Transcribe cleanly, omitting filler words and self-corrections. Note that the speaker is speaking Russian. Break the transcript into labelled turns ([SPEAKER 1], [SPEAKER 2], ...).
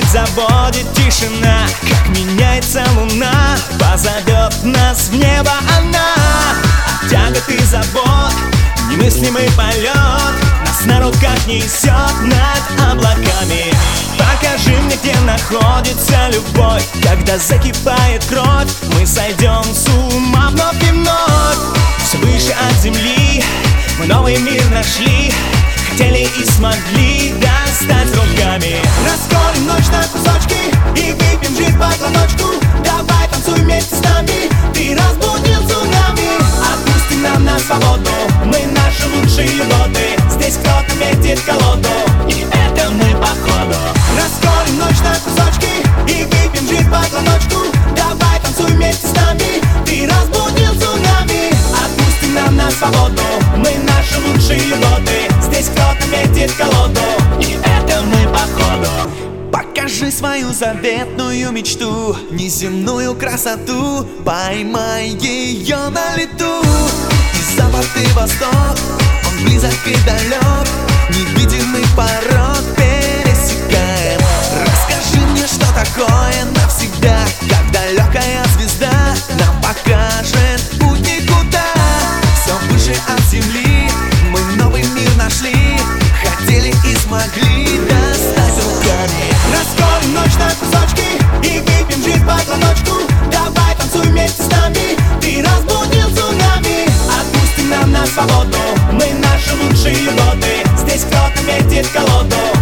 [SPEAKER 1] Опять заводит тишина, как меняется луна. Позовет нас в небо она. От тягот и забот немыслимый полет нас на руках несет над облаками. Покажи мне, где находится любовь. Когда закипает кровь, мы сойдем с ума вновь и вновь. Все выше от земли мы новый мир нашли. Хотели и смогли достать руками.
[SPEAKER 2] Расколем ночь на кусочки и выпьем жизнь по глоточку. Давай танцуй вместе с нами, ты разбудил цунами. Отпусти нам на свободу, мы наши лучшие годы. Здесь кто-то метит колоду, и это мы походу. Расколем ночь на кусочки и выпьем жизнь по глоточку. Давай танцуй вместе с нами, ты разбудил цунами. Отпусти нам на свободу, мы наши лучшие годы. Здесь кто-то метит колоду, и это мы походу.
[SPEAKER 1] Покажи свою заветную мечту, неземную красоту. Поймай ее на лету. И запад, и восток, он близок и далек. Невидимый порог пересекаем. Расскажи мне, что такое навсегда, как далекая звезда нам покажет путь никуда. Все выше от земли мы новый мир нашли. Хотели и смогли достать руками.
[SPEAKER 2] Расколем ночь на кусочки и выпьем жизнь по глоточку. Давай танцуй вместе с нами, ты разбудил цунами. Отпусти нам на свободу, мы наши лучшие годы. Здесь кто-то метит колоду,